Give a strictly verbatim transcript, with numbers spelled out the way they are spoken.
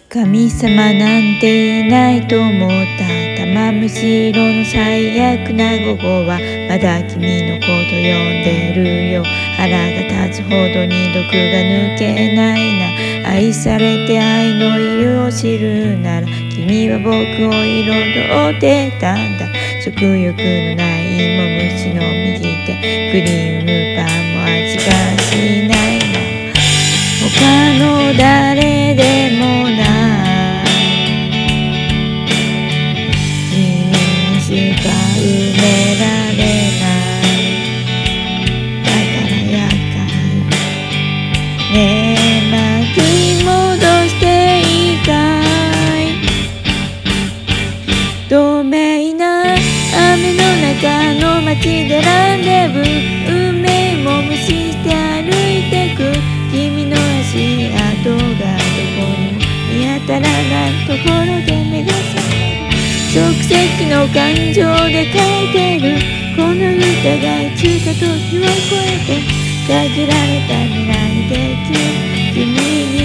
神様なんていないと思った玉虫色の最悪な午後はまだ君のこと呼んでるよ。腹が立つほどに毒が抜けないな。愛されて愛の意味を知るなら君は僕を彩ってたんだ。食欲のない芋虫の右手クリームパンも味がしないな。他の誰でもない君にしか埋められないだから厄介ねえ巻き戻していいかい。透明な雨の中の街でランデブー運命も無視して歩いてく君の足跡がどこにも見当たらないところで目が覚める。即席の感情で書いてるこの歌がいつか時を超えて限られた未来で君に